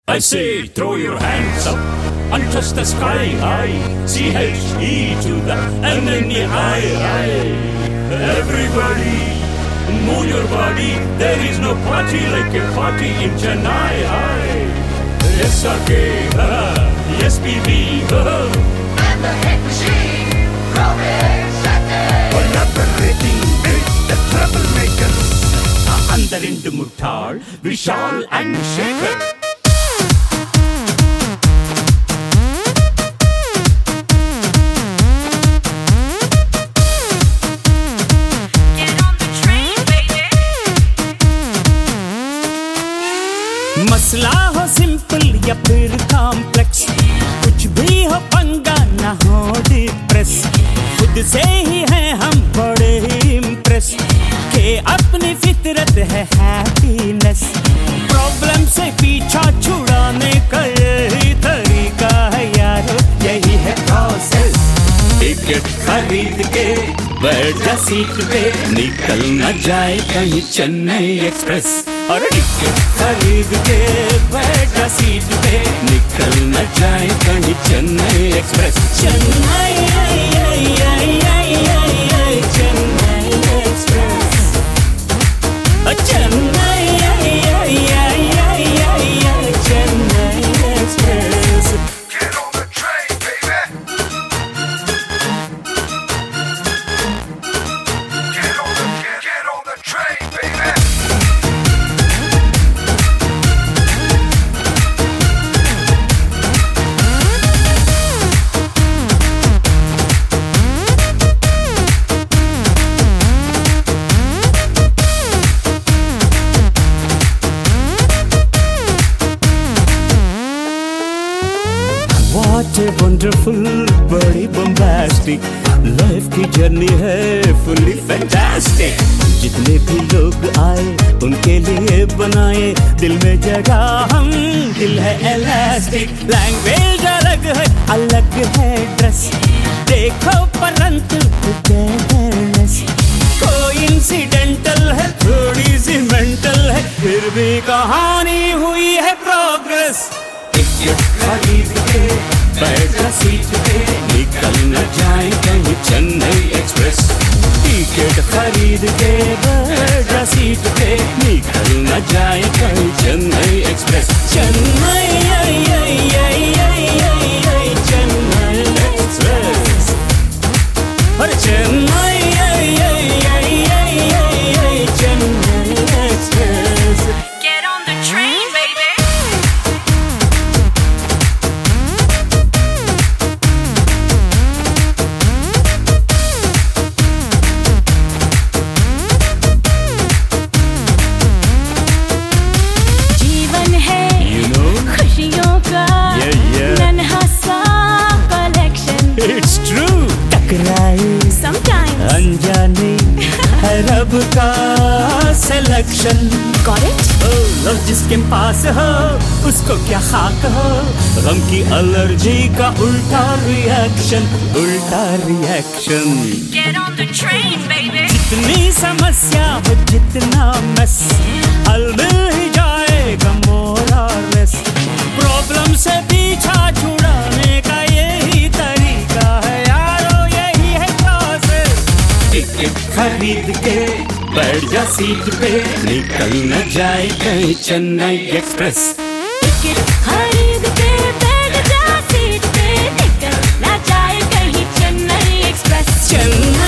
I say, throw your hands up and touch the sky high. C-H-E to the N-N-E-I. Everybody, move your body. There is no party like a party in Chennai. Yes, okay, yes, baby. And the hit machine, Robin Saturday. Collaborating with the troublemakers. Andarindu Muttal, Vishal and Shekhar. मसला हो simple या फिर complex, कुछ भी हो पंगा ना हो डिप्रेस, खुद से ही हैं हम बड़े ही इम्प्रेस के अपनी फितरत है हैप्पीनेस। प्रॉब्लम से पीछा छुड़ाने का यही तरीका है यारो, यही है प्रोसेस। टिकट खरीद के बैठ जा सीट पे, निकल न जाए कहीं चेन्नई एक्सप्रेस। और टिकट खरीद के बैठ जा सीट पे, निकल न जाए कहीं Chennai express. Chennai Chennai express, Chennai Chennai express. Get on the train, baby. Get on the train, baby. What a wonderful, बड़ी bombastic लाइफ की जर्नी है, fully fantastic। जितने भी लोग आए उनके लिए बनाए दिल में जगह हम, दिल है elastic। लैंग्वेज अलग है ड्रेस, देखो परंतु togetherness। कोइंसिडेंटल है, थोड़ी सी मेंटल है, फिर भी कहानी हुई है प्रोग्रेस। टिकट खरीद के बैठ जा सीट पे, निकल न जाए कहीं चेन्नई एक्सप्रेस। टिकट खरीद के बैठ जा सीट पे, निकल न जाए कहीं चेन्नई एक्सप्रेस। चेन्नई चेन्नई एक्सप्रेस, और Chennai Chennai express. Get on the train, baby. जीवन है खुशियों का नन्हा सा कलेक्शन। It's true, टकराए Sometimes. अनजाने है रब का सिलेक्शन। Got it? लव जिसके पास हो उसको क्या खाक हो, गम की एलर्जी का उल्टा रिएक्शन, उल्टा reaction. Get on the train, baby. जितनी समस्या हो जितना मस, हल मिल ही जाएगा मोर और लेस। प्रॉब्लम से पीछा छुड़ाने का यही तरीका है यारो, यही है प्रोसेस। टिकट खरीद के बैठ जा सीट पे, निकल न जाए कहीं चेन्नई एक्सप्रेस। टिकट खरीद के बैठ जा सीट पे, निकल ना जाए कहीं चेन्नई एक्सप्रेस। चेन्नई